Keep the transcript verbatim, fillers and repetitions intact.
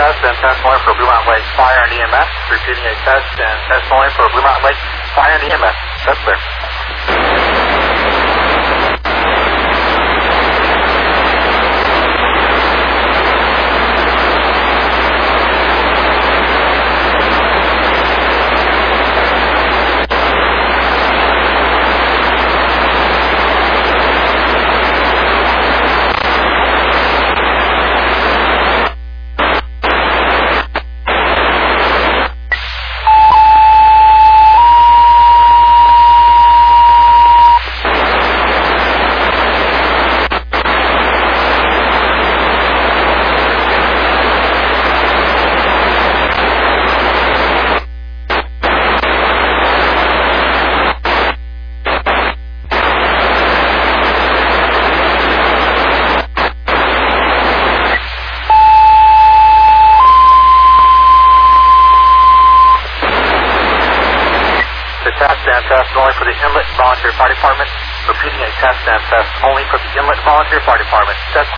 test and test only for Blue Mountain Lake Fire and E M S. Repeating a test and test only for Blue Mountain Lake Fire and E M S. That's clear. Test and test only for the Inlet Volunteer Fire Department. Repeating a test and test only for the Inlet Volunteer Fire Department. Test